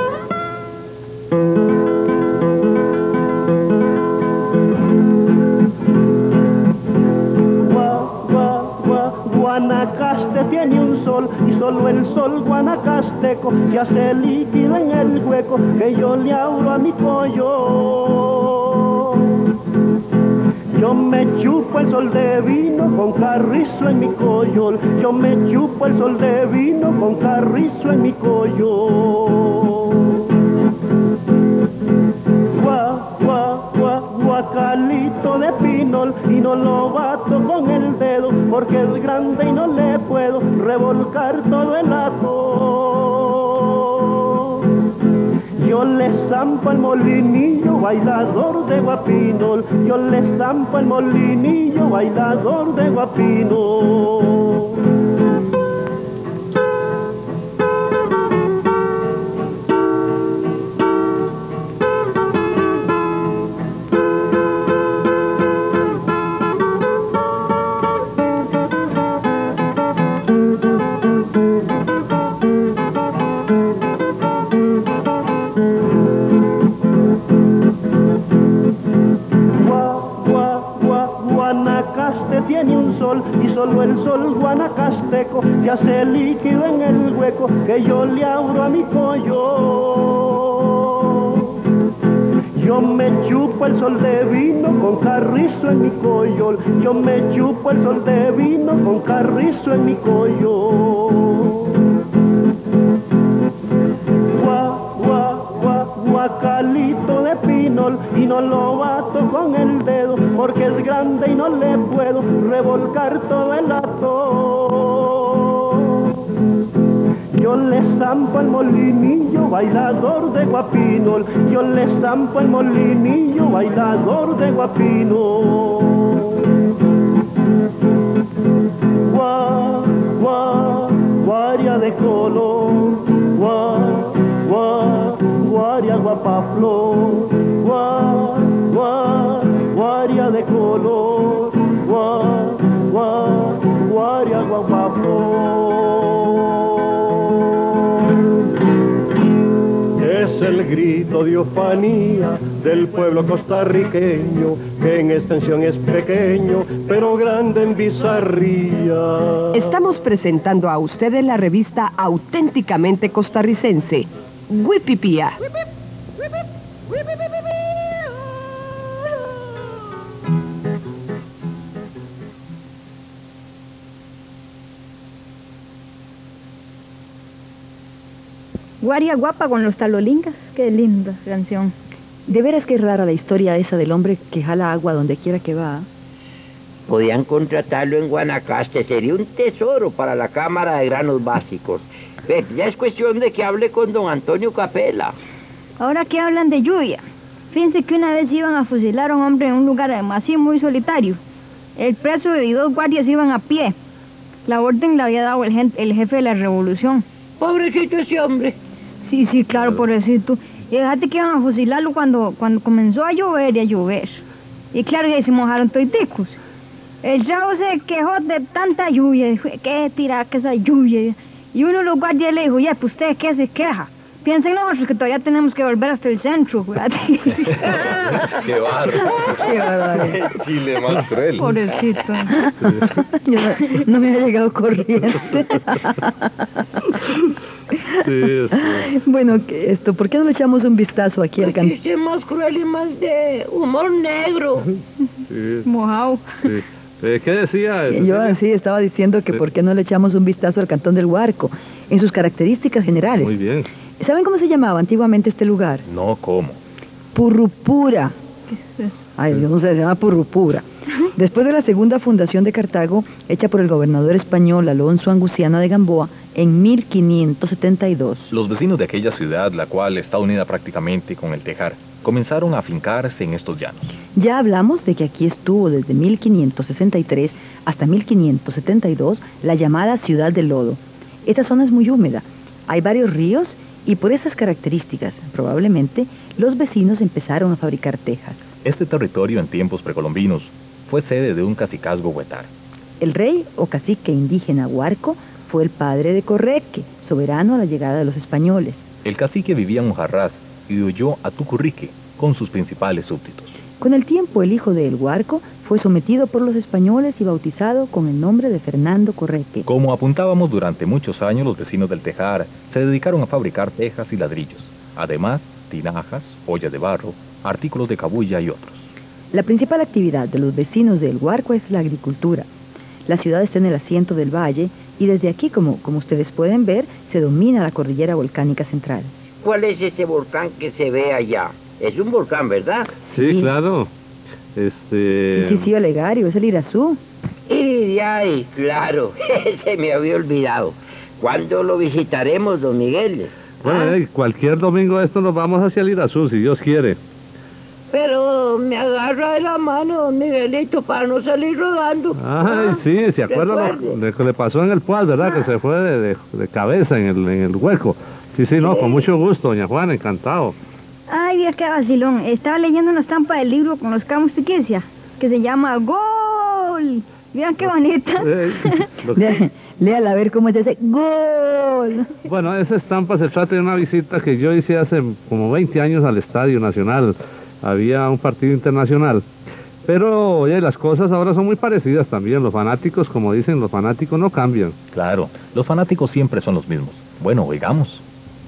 Guanacaste tiene un sol y solo el sol guanacasteco ya se líquida en el hueco que yo le abro a mi pollo. Yo me chupo el sol de vino con carrizo en mi collol. Yo me chupo el sol de vino con carrizo en mi collol. Gua, gua, gua, guacalito de pinol y no lo bato con el dedo porque es grande y no le puedo revolcar todo el lato. Yo le zampo el molinillo, bailador de guapinol. Yo le zampo el molinillo, bailador de guapinol. Guanacaste tiene un sol y solo el sol guanacasteco se hace líquido en el hueco que yo le abro a mi collo. Yo me chupo el sol de vino con carrizo en mi coyol. Yo me chupo el sol de vino con carrizo en mi coyol. Gua, gua, gua, guacalito de pinol y no lo bato con el dedo porque es grande y no le puedo revolcar todo el atón. Yo le zampo el molinillo, bailador de guapinol. Yo le zampo el molinillo, bailador de guapinol. Gua, gua, guaria de color. Gua, gua, guaria guapaflor. Gua, gua, guaria de color. Gua, gua, guaria guapaflor. Es el grito de ufanía del pueblo costarriqueño, que en extensión es pequeño, pero grande en bizarría. Estamos presentando a ustedes la revista auténticamente costarricense, Wipipía. Guaria guapa con los talolingas, qué linda canción. De veras que es rara la historia esa del hombre que jala agua donde quiera que va. Podían contratarlo en Guanacaste, sería un tesoro para la Cámara de Granos Básicos. Ve, ya es cuestión de que hable con don Antonio Capela. Ahora que hablan de lluvia, fíjense que una vez iban a fusilar a un hombre en un lugar así muy solitario. El preso y dos guardias iban a pie. La orden la había dado el, gen- el jefe de la revolución. Pobrecito ese hombre. Sí, sí, claro, pobrecito. Y fíjate que iban a fusilarlo cuando, cuando comenzó a llover y a llover. Y claro, ya se mojaron toiticos. El chavo se quejó de tanta lluvia. Dijo, ¿qué tirar que esa lluvia? Y uno de los guardias le dijo, ya, pues usted, ¿qué se queja? Piensen nosotros que todavía tenemos que volver hasta el centro. ¡Qué barro! ¡Qué barbaridad! ¡Qué Chile más cruel! Pobrecito. Yo no, no me ha llegado corriente. Sí, sí. Bueno, que esto, ¿por qué no le echamos un vistazo aquí al Porque cantón? es más cruel y más de humor negro. Sí, Mojado. sí. Eh, ¿Qué decía? Yo así estaba diciendo que Sí. por qué no le echamos un vistazo al cantón del Huarco, en sus características generales. Muy bien. ¿Saben cómo se llamaba antiguamente este lugar? No, ¿cómo? Purrupura. ¿Qué es eso? Ay, yo no sé, se llama Purrupura. Después de la segunda fundación de Cartago, hecha por el gobernador español Alonso Anguciana de Gamboa, en mil quinientos setenta y dos. Los vecinos de aquella ciudad, la cual está unida prácticamente con el Tejar, comenzaron a afincarse en estos llanos. Ya hablamos de que aquí estuvo desde mil quinientos sesenta y tres hasta mil quinientos setenta y dos la llamada Ciudad del Lodo. Esta zona es muy húmeda, hay varios ríos y por esas características, probablemente, los vecinos empezaron a fabricar tejas. Este territorio en tiempos precolombinos fue sede de un cacicazgo huetar. El rey o cacique indígena Huarco fue el padre de Correque, soberano a la llegada de los españoles. El cacique vivía en Mojarrás y huyó a Tucurrique con sus principales súbditos. Con el tiempo, el hijo de El Huarco fue sometido por los españoles y bautizado con el nombre de Fernando Correque. Como apuntábamos, durante muchos años los vecinos del Tejar se dedicaron a fabricar tejas y ladrillos. Además, tinajas, ollas de barro, artículos de cabuya y otros. La principal actividad de los vecinos de El Huarco es la agricultura. La ciudad está en el asiento del valle y desde aquí, como, como ustedes pueden ver, se domina la cordillera volcánica central. ¿Cuál es ese volcán que se ve allá? Es un volcán, ¿verdad? Sí, Sí. claro. Este... Sí, sí, sí, Olegario, es el Irazú. Y de ahí, claro, se me había olvidado. ¿Cuándo lo visitaremos, don Miguel? Bueno, ¿Ah? eh, cualquier domingo de esto nos vamos hacia el Irazú, si Dios quiere. Pero me agarra de la mano, don Miguelito, para no salir rodando. Ay, Ah, sí, se acuerda lo, recuerde. de que le pasó en el Pual, ¿verdad? Que se fue de, de- de cabeza en el, en el hueco. Sí, sí, no, Sí. con mucho gusto, doña Juana, encantado. Ay, Dios, qué vacilón. Estaba leyendo una estampa del libro con los camos de Quicia, que se llama Gol. Vean qué bonita. Eh, lo- Lé- Léala a ver cómo es ese gol. Bueno, esa estampa se trata de una visita que yo hice hace como veinte años al Estadio Nacional. Había un partido internacional. Pero, oye, las cosas ahora son muy parecidas también. Los fanáticos, como dicen, los fanáticos no cambian. Claro, los fanáticos siempre son los mismos. Bueno, oigamos.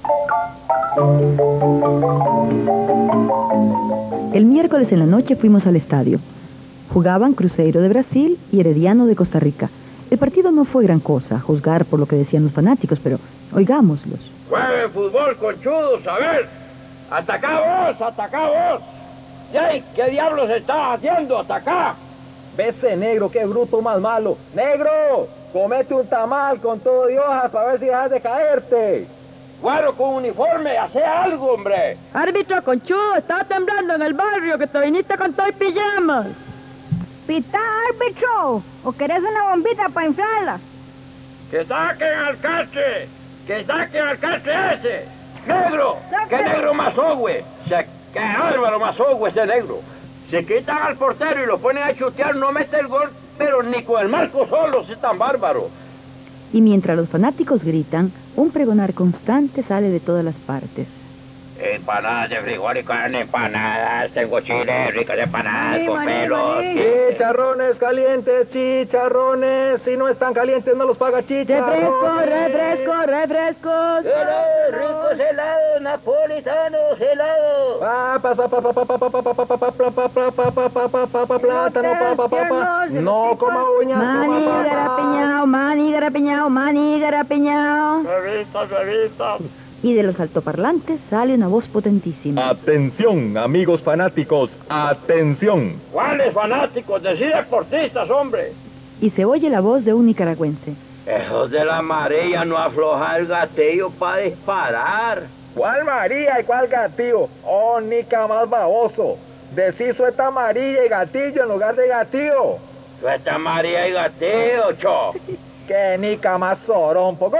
El miércoles en la noche fuimos al estadio. Jugaban Cruzeiro de Brasil y Herediano de Costa Rica. El partido no fue gran cosa, a juzgar por lo que decían los fanáticos, pero oigámoslos. Juegue fútbol, conchudos, a ver. Atacá vos, atacá vos. ¡Yay! ¿Qué diablos estás haciendo? ¡Atacá! Vese, negro, qué bruto más malo. ¡Negro! Comete un tamal con todo de hojas para ver si dejas de caerte. Bueno, con uniforme, hace algo, hombre. Árbitro conchudo, está temblando en el barrio que te viniste con todo y pijamas. Pita, árbitro, o querés una bombita para inflarla. Que saquen al catre, que saquen al catre ese. Negro, qué negro más ogüe. Se, qué bárbaro más ogüe ese negro. Se quitan al portero y lo ponen a chutear, no mete el gol, pero ni con el marco solo, es tan bárbaro. Y mientras los fanáticos gritan, un pregonar constante sale de todas las partes. Empanadas de frijol y carne, empanadas, tengo chile, ricas empanadas maní, con maní, pelos. Maní. Chicharrones calientes, chicharrones, si no están calientes no los paga chicharrones. Refresco, refresco, refrescos. Helados, ricos helados, napolitanos, helados. Papas, papas, papas, papas, papas, papas, plátano, papas, papas. No coma uñas, maní garapiñao, maní garapiñao, maní garapiñao. Revistas, revistas. Y de los altoparlantes sale una voz potentísima. Atención, amigos fanáticos, atención. ¿Cuáles fanáticos? Decir deportistas, hombre. Y se oye la voz de un nicaragüense. Esos de la María no afloja el gatillo para disparar. ¿Cuál María y cuál gatillo? Oh, nica más baboso. Decís suelta María y gatillo en lugar de gatillo. Suelta María y gatillo, cho. Que nica más sorompo. ¡Gol!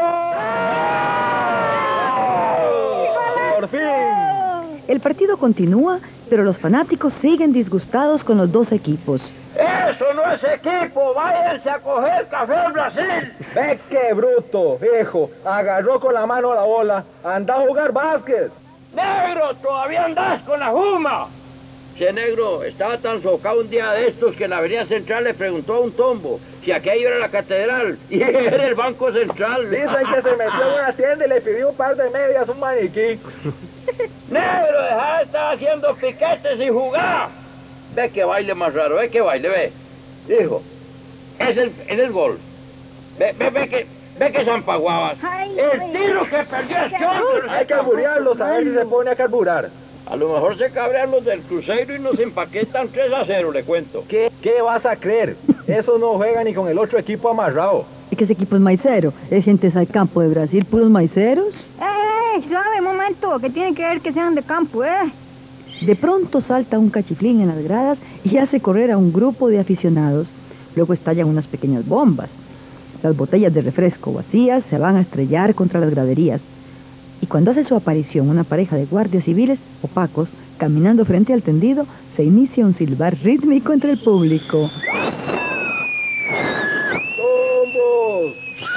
¡Por fin! El partido continúa, pero los fanáticos siguen disgustados con los dos equipos. ¡Eso no es equipo! ¡Váyanse a coger café en Brasil! ¡Ve qué bruto, viejo! Agarró con la mano la bola. Anda a jugar básquet. ¡Negro! ¡Todavía andás con la juma! Che, negro, estaba tan socado un día de estos que en la avenida central le preguntó a un tombo si aquello era la catedral y era el banco central. Dicen que se metió en una tienda y le pidió un par de medias, un maniquí. Negro, deja de estar haciendo piquetes y jugar. Ve que baile más raro, ve que baile, ve. Hijo, es el, es el gol. Ve, ve, ve que... Ve que zampaguabas. El tiro que perdió es John. Hay que carburarlos a ver si se pone a carburar. A lo mejor se cabrean los del Cruzeiro y nos empaquetan tres a cero, le cuento. ¿Qué, qué vas a creer? Eso no juega ni con el otro equipo amarrado. ¿Y que ese equipo es maicero? ¿Es gente del campo de Brasil, puros maiceros? ¡Eh, eh! Suave, momento, que tiene que ver que sean de campo, eh. De pronto salta un cachiflín en las gradas y hace correr a un grupo de aficionados. Luego estallan unas pequeñas bombas. Las botellas de refresco vacías se van a estrellar contra las graderías. Y cuando hace su aparición una pareja de guardias civiles opacos, caminando frente al tendido, se inicia un silbar rítmico entre el público. ¡Tombos!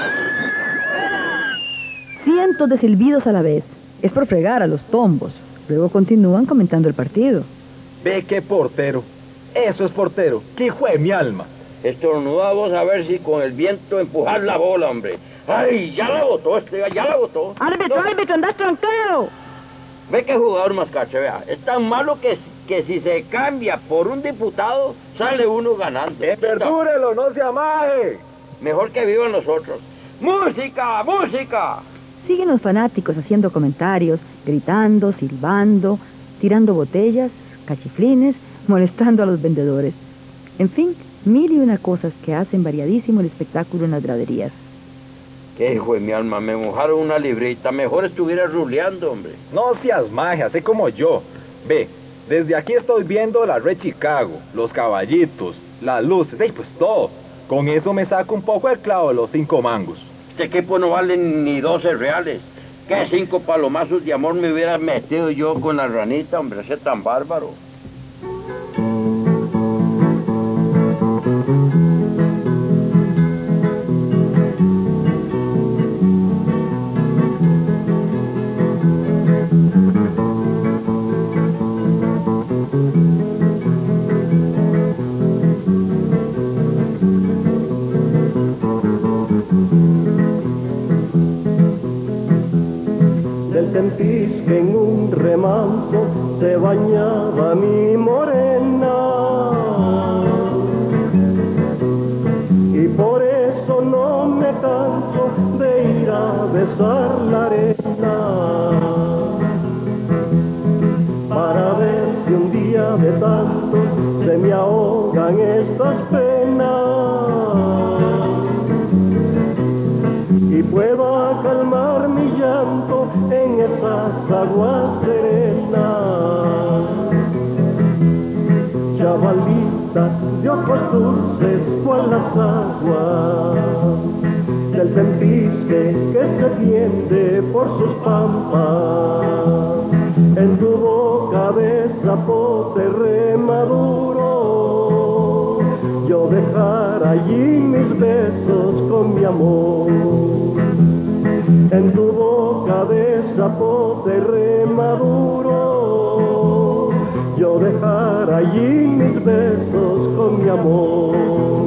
Cientos de silbidos a la vez. Es por fregar a los tombos. Luego continúan comentando el partido. Ve qué portero. Eso es portero. ¡Qué hijo de mi alma! Estornudamos a ver si con el viento empujar la bola, hombre. ¡Ay, ya la botó este, ya la botó! ¡Árbitro, no. árbitro, andás tranquilo! Ve qué jugador más cacho, vea. Es tan malo que, que si se cambia por un diputado, sale uno ganando. Eh, ¡Perdúrelo, no se amaje! Mejor que vivan nosotros. ¡Música, música! Siguen los fanáticos haciendo comentarios, gritando, silbando, tirando botellas, cachiflines, molestando a los vendedores. En fin, mil y una cosas que hacen variadísimo el espectáculo en las graderías. Qué hijo de mi alma, me mojaron una librita, mejor estuviera ruleando, hombre. No seas magia, sé como yo. Ve, desde aquí estoy viendo la Red Chicago, los caballitos, las luces, y pues todo. Con eso me saco un poco el clavo de los cinco mangos. Este equipo no vale ni doce reales. ¿Qué cinco palomazos de amor me hubiera metido yo con la ranita, hombre? Ese tan bárbaro. besar la arena, para ver si un día de tantos se me ahogan estas penas y pueda calmar mi llanto en esas aguas serenas. Chavalita de ojos dulces cual las aguas del Tempisque que se tiende por sus pampas, en tu boca de zapote remaduro yo dejar allí mis besos con mi amor. En tu boca de zapote remaduro yo dejar allí mis besos con mi amor.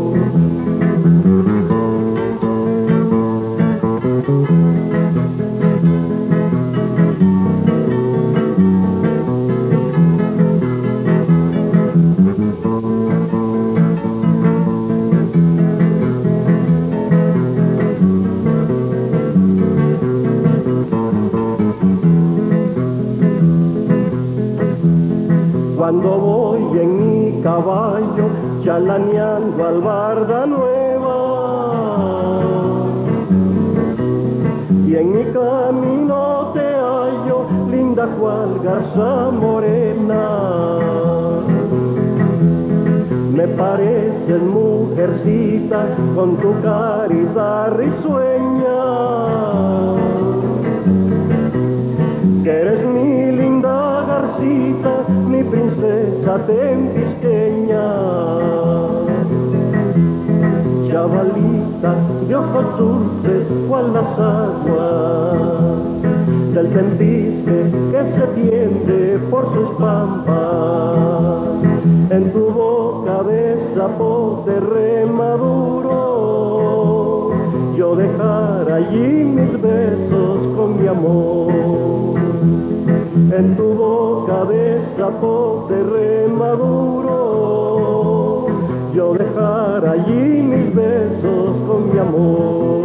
Cuando voy en mi caballo chalaneando al barda nueva y en mi camino te hallo linda cual garza morena, me pareces mujercita con tu carita risueña, que eres mi linda garcita, mi princesa tempisqueña. Chavalita de ojos dulces cual las aguas del Tempisque que se tiende por sus pampas, en tu boca de zapote remaduro yo dejar allí mis besos con mi amor. En tu boca de zapote remaduro yo dejar allí mis besos con mi amor.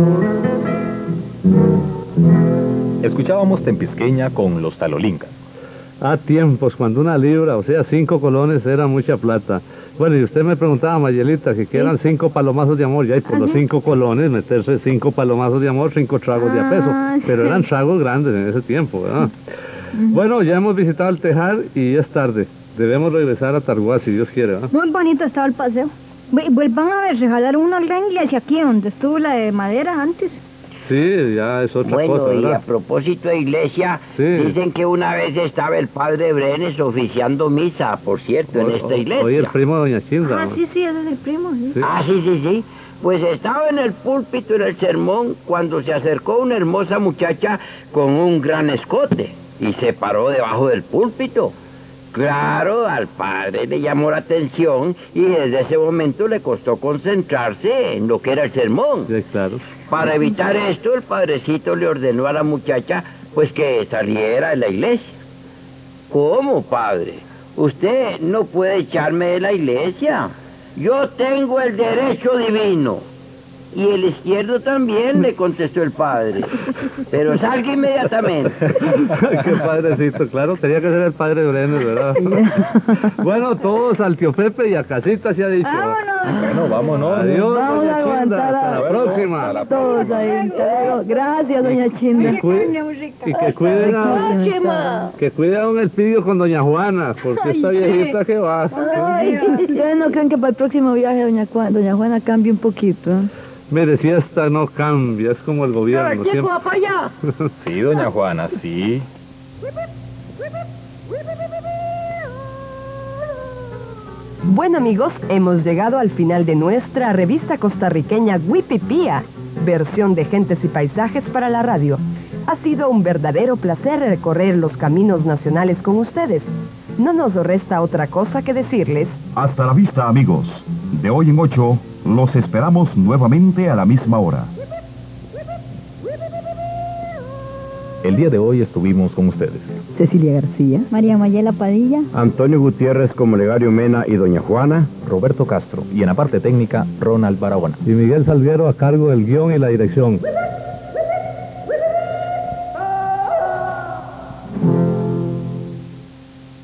Escuchábamos Tempisqueña con los Talolincas. A tiempos, cuando una libra, o sea, cinco colones, era mucha plata. Bueno, y usted me preguntaba, Mayelita, que quedan ¿sí? cinco palomazos de amor, ya, y por ¿ah, los sí? cinco colones, meterse cinco palomazos de amor, cinco tragos ah, de a peso. Pero sí. eran tragos grandes en ese tiempo, ¿verdad? Uh-huh. Bueno, ya hemos visitado el Tejar y es tarde. Debemos regresar a Targuá, si Dios quiere, ¿verdad? Muy bonito estaba el paseo. Vuelvan a ver, se jalaron una gran iglesia aquí donde estuvo la de madera antes. Sí, ya es otra bueno, cosa, ¿verdad? Y a propósito de iglesia, sí. dicen que una vez estaba el padre Brenes oficiando misa, por cierto, o, en esta iglesia. Oye, el primo de doña Chinda. Ah, sí, sí, ese es el primo, sí. sí. Ah, sí, sí, sí. Pues estaba en el púlpito, en el sermón, cuando se acercó una hermosa muchacha con un gran escote y se paró debajo del púlpito. Claro, al padre le llamó la atención y desde ese momento le costó concentrarse en lo que era el sermón. Sí, claro. Para evitar esto, el padrecito le ordenó a la muchacha pues que saliera de la iglesia. ¿Cómo, padre? Usted no puede echarme de la iglesia. Yo tengo el derecho divino. Y el izquierdo también, le contestó el padre. Pero salga inmediatamente. Qué padrecito, claro, tenía que ser el padre Brenes, ¿verdad? Bueno, todos al tío Pepe y a casita se ha dicho. Vámonos. Bueno, vámonos. Vamos Adiós, a doña aguantar Chinda. Hasta la próxima. A la todos ahí. Gracias, doña Chinda. Y, cuide, y que cuiden a, que cuiden a un Elpidio con doña Juana, porque ay, esta viejita que va. Ay, ustedes no creen que para el próximo viaje doña Juana, doña Juana cambie un poquito, ¿eh? Mire, si esta no cambia, es como el gobierno. Pero chico, va para allá. Sí, doña Juana, sí. Bueno, amigos, hemos llegado al final de nuestra revista costarriqueña Huipipía, versión de gentes y paisajes para la radio. Ha sido un verdadero placer recorrer los caminos nacionales con ustedes. No nos resta otra cosa que decirles. Hasta la vista, amigos. De hoy en ocho, los esperamos nuevamente a la misma hora. El día de hoy estuvimos con ustedes Cecilia García, María Mayela Padilla, Antonio Gutiérrez como Legario Mena y doña Juana, Roberto Castro, y en la parte técnica, Ronald Barahona. Y Miguel Salguero a cargo del guión y la dirección.